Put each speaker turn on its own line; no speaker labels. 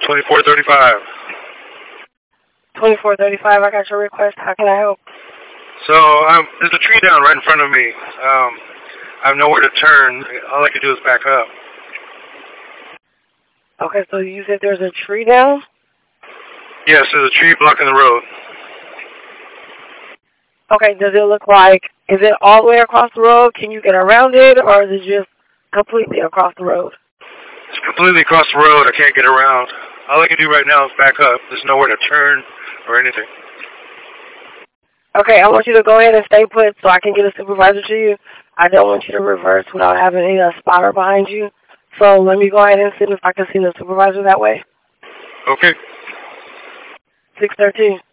2435.
2435, I got your request. How can I help?
So, there's a tree down right in front of me. I have nowhere to turn. All I can do is back up.
Okay, so you said there's a tree down?
Yes, there's a tree blocking the road.
Okay, does it look like, is it all the way across the road? Can you get around it, or is it just completely across the road?
It's completely across the road. I can't get around. All I can do right now is back up. There's nowhere to turn or anything.
Okay, I want you to go ahead and stay put so I can get a supervisor to you. I don't want you to reverse without having a spotter behind you. So let me go ahead and see if I can see the supervisor that way.
Okay.
613.